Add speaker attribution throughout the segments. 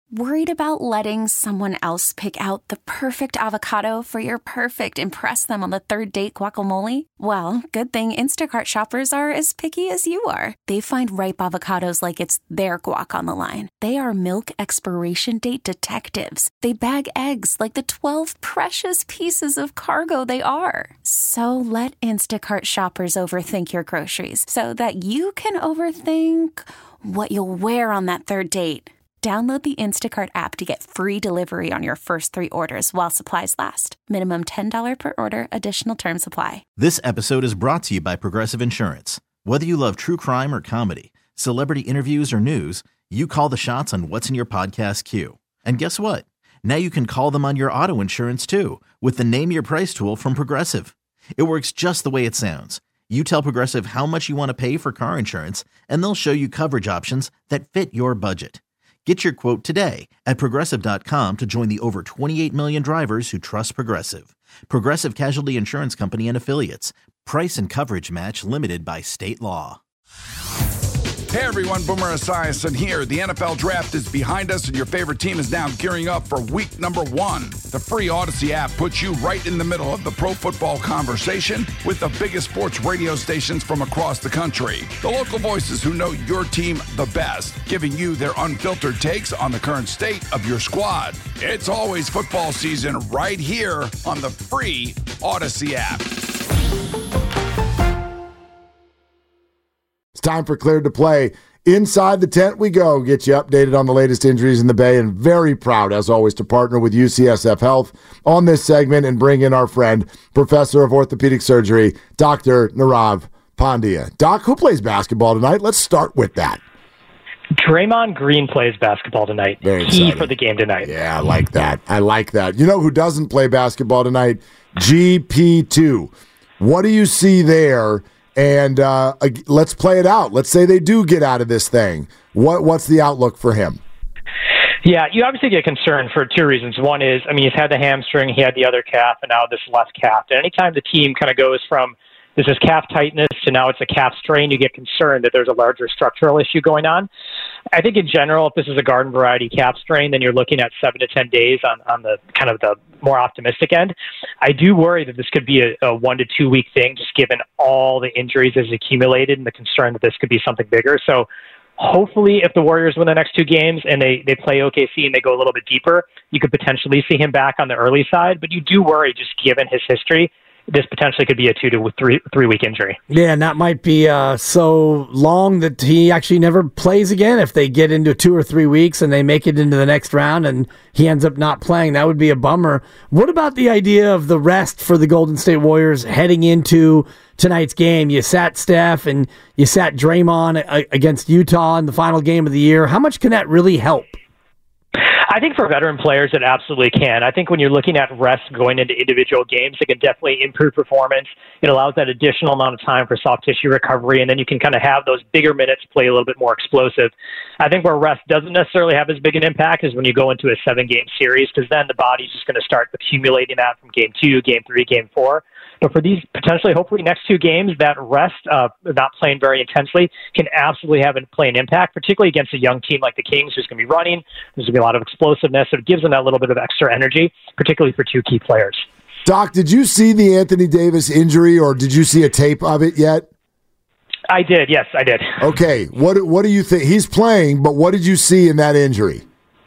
Speaker 1: Worried about letting someone else pick out the perfect avocado for your perfect impress them on the third date guacamole? Well, good thing Instacart shoppers are as picky as you are. They find ripe avocados like it's their guac on the line. They are milk expiration date detectives. They bag eggs like the 12 precious pieces of cargo they are. So let Instacart shoppers overthink your groceries so that you can overthink what you'll wear on that third date. Download the Instacart app to get free delivery on your first 3 orders while supplies last. Minimum $10 per order. Additional terms apply.
Speaker 2: This episode is brought to you by Progressive Insurance. Whether you love true crime or comedy, celebrity interviews or news, you call the shots on what's in your podcast queue. And guess what? Now you can call them on your auto insurance too with the Name Your Price tool from Progressive. It works just the way it sounds. You tell Progressive how much you want to pay for car insurance, and they'll show you coverage options that fit your budget. Get your quote today at Progressive.com to join the over 28 million drivers who trust Progressive. Progressive Casualty Insurance Company and Affiliates. Price and coverage match limited by state law.
Speaker 3: Hey everyone, Boomer Esiason here. The NFL draft is behind us and your favorite team is now gearing up for week number 1. The free Odyssey app puts you right in the middle of the pro football conversation with the biggest sports radio stations from across the country. The local voices who know your team the best, giving you their unfiltered takes on the current state of your squad. It's always football season right here on the free Odyssey app.
Speaker 4: It's time for Cleared to Play. Inside the tent we go. Get you updated on the latest injuries in the Bay, and very proud, as always, to partner with UCSF Health on this segment and bring in our friend, Professor of Orthopedic Surgery, Dr. Nirav Pandya. Doc, who plays basketball tonight? Let's start with that.
Speaker 5: Draymond Green plays basketball tonight.
Speaker 4: Very
Speaker 5: Key
Speaker 4: exciting.
Speaker 5: for the game tonight.
Speaker 4: Yeah, I like that. You know who doesn't play basketball tonight? GP2. What do you see there? And let's play it out. Let's say they do get out of this thing. What's the outlook for him?
Speaker 5: Yeah, you obviously get concerned for 2 reasons. One is, he's had the hamstring, he had the other calf, and now this left calf. And anytime the team kind of goes from this is calf tightness to now it's a calf strain, you get concerned that there's a larger structural issue going on. I think in general, if this is a garden variety calf strain, then you're looking at 7 to 10 days on the kind of the more optimistic end. I do worry that this could be a 1 to 2 week thing, just given all the injuries that's accumulated and the concern that this could be something bigger. So hopefully if the Warriors win the next 2 games and they play OKC and they go a little bit deeper, you could potentially see him back on the early side. But you do worry, just given his history, this potentially could be a 2 to 3 week injury.
Speaker 6: Yeah, and that might be so long that he actually never plays again. If they get into 2 or 3 weeks and they make it into the next round and he ends up not playing, that would be a bummer. What about the idea of the rest for the Golden State Warriors heading into tonight's game? You sat Steph and you sat Draymond against Utah in the final game of the year. How much can that really help?
Speaker 5: I think for veteran players, it absolutely can. I think when you're looking at rest going into individual games, it can definitely improve performance. It allows that additional amount of time for soft tissue recovery, and then you can kind of have those bigger minutes play a little bit more explosive. I think where rest doesn't necessarily have as big an impact is when you go into a 7-game series, because then the body's just going to start accumulating that from game 2, game 3, game 4. But for these potentially, hopefully, next 2 games, that rest, not playing very intensely, can absolutely play an impact, particularly against a young team like the Kings, who's going to be running. There's going to be a lot of explosiveness. So it gives them that little bit of extra energy, particularly for 2 key players.
Speaker 4: Doc, did you see the Anthony Davis injury, or did you see a tape of it yet?
Speaker 5: I did. Yes, I did.
Speaker 4: Okay. What do you think? He's playing, but what did you see in that injury?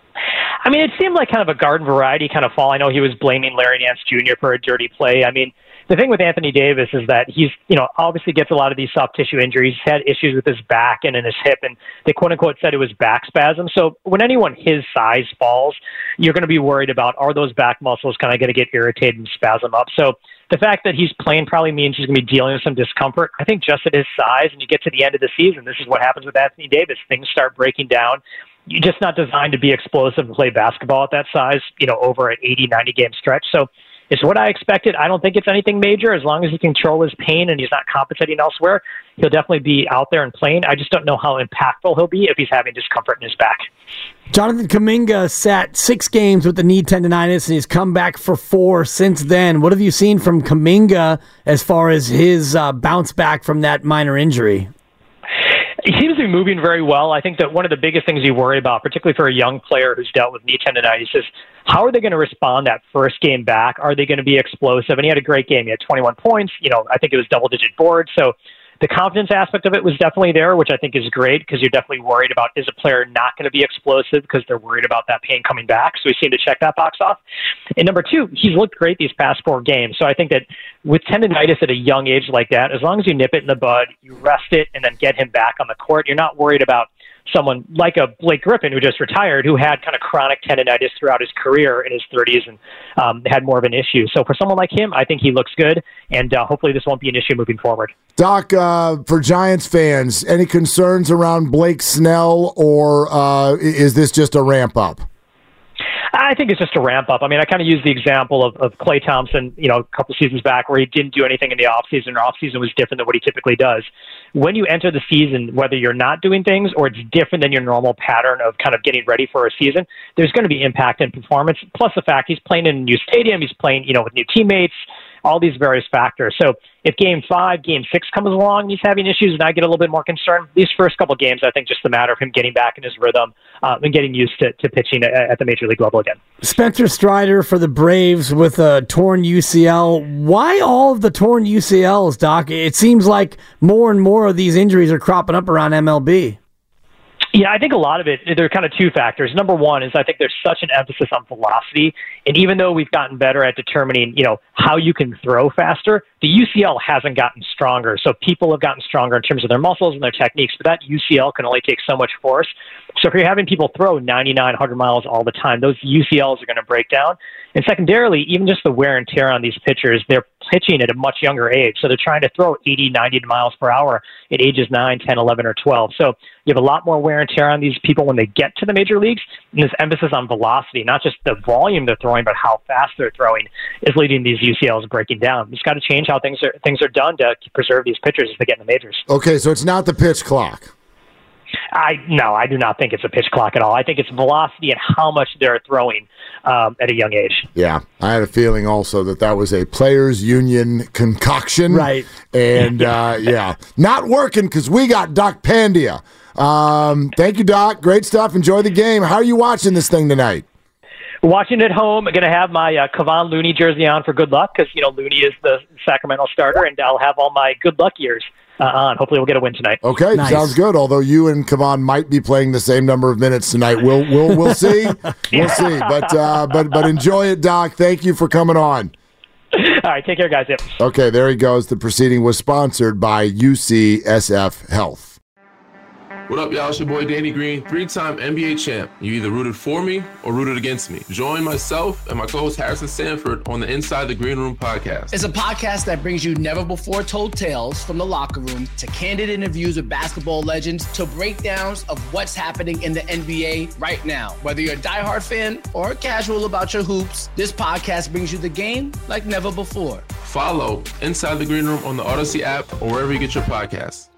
Speaker 5: It seemed like kind of a garden variety kind of fall. I know he was blaming Larry Nance Jr. for a dirty play. The thing with Anthony Davis is that he's, obviously gets a lot of these soft tissue injuries. He's had issues with his back and in his hip, and they quote unquote said it was back spasm. So when anyone his size falls, you're going to be worried about, are those back muscles kind of going to get irritated and spasm up? So the fact that he's playing probably means he's going to be dealing with some discomfort. I think just at his size, and you get to the end of the season, this is what happens with Anthony Davis. Things start breaking down. You're just not designed to be explosive and play basketball at that size, over an 80, 90-game stretch. So it's what I expected. I don't think it's anything major. As long as he can control his pain and he's not compensating elsewhere, he'll definitely be out there and playing. I just don't know how impactful he'll be if he's having discomfort in his back.
Speaker 6: Jonathan Kuminga sat 6 games with the knee tendonitis, and he's come back for 4 since then. What have you seen from Kuminga as far as his bounce back from that minor injury?
Speaker 5: He seems to be moving very well. I think that one of the biggest things you worry about, particularly for a young player who's dealt with knee tendonitis, is how are they going to respond that first game back? Are they going to be explosive? And he had a great game. He had 21 points. I think it was double-digit boards. So the confidence aspect of it was definitely there, which I think is great because you're definitely worried about, is a player not going to be explosive because they're worried about that pain coming back. So he seemed to check that box off. And number two, he's looked great these past 4 games. So I think that with tendonitis at a young age like that, as long as you nip it in the bud, you rest it, and then get him back on the court, you're not worried about someone like a Blake Griffin who just retired, who had kind of chronic tendonitis throughout his career in his 30s and had more of an issue. So for someone like him, I think he looks good, and hopefully this won't be an issue moving forward.
Speaker 4: Doc, for Giants fans, any concerns around Blake Snell, or is this just a ramp up?
Speaker 5: I think it's just a ramp up. I mean, I kind of use the example of Klay Thompson, a couple seasons back where he didn't do anything in the offseason. Or offseason was different than what he typically does. When you enter the season, whether you're not doing things or it's different than your normal pattern of kind of getting ready for a season, there's going to be impact in performance. Plus the fact he's playing in a new stadium, he's playing, with new teammates, all these various factors. So if Game 5, Game 6 comes along and he's having issues and I get a little bit more concerned, these first couple games, I think just a matter of him getting back in his rhythm and getting used to pitching at the Major League level again.
Speaker 6: Spencer Strider for the Braves with a torn UCL. Why all of the torn UCLs, Doc? It seems like more and more of these injuries are cropping up around MLB.
Speaker 5: Yeah, I think a lot of it, there are kind of 2 factors. Number one is I think there's such an emphasis on velocity. And even though we've gotten better at determining, how you can throw faster, the UCL hasn't gotten stronger. So people have gotten stronger in terms of their muscles and their techniques, but that UCL can only take so much force. So if you're having people throw 99, 100 miles all the time, those UCLs are going to break down. And secondarily, even just the wear and tear on these pitchers, they're pitching at a much younger age. So they're trying to throw 80, 90 miles per hour at ages 9, 10, 11, or 12. So you have a lot more wear and tear on these people when they get to the major leagues. And this emphasis on velocity, not just the volume they're throwing, but how fast they're throwing, is leading these UCLs breaking down. It's got to change how things are done to preserve these pitchers as they get in the majors.
Speaker 4: Okay, so it's not the pitch clock.
Speaker 5: No, I do not think it's a pitch clock at all. I think it's velocity and how much they're throwing at a young age.
Speaker 4: Yeah, I had a feeling also that was a players' union concoction.
Speaker 6: Right.
Speaker 4: And, not working because we got Doc Pandia. Thank you, Doc. Great stuff. Enjoy the game. How are you watching this thing tonight?
Speaker 5: Watching at home. I'm going to have my Kevon Looney jersey on for good luck because, Looney is the Sacramento starter, and I'll have all my good luck years on. Hopefully we'll get a win tonight.
Speaker 4: Okay, nice. Sounds good. Although you and Kevon might be playing the same number of minutes tonight. We'll see. We'll see. But enjoy it, Doc. Thank you for coming on.
Speaker 5: All right, take care, guys. Yep.
Speaker 4: Okay, there he goes. The proceeding was sponsored by UCSF Health.
Speaker 7: What up, y'all? It's your boy Danny Green, 3-time NBA champ. You either rooted for me or rooted against me. Join myself and my co-host Harrison Sanford on the Inside the Green Room podcast.
Speaker 8: It's a podcast that brings you never-before-told tales from the locker room to candid interviews with basketball legends to breakdowns of what's happening in the NBA right now. Whether you're a diehard fan or casual about your hoops, this podcast brings you the game like never before.
Speaker 7: Follow Inside the Green Room on the Odyssey app or wherever you get your podcasts.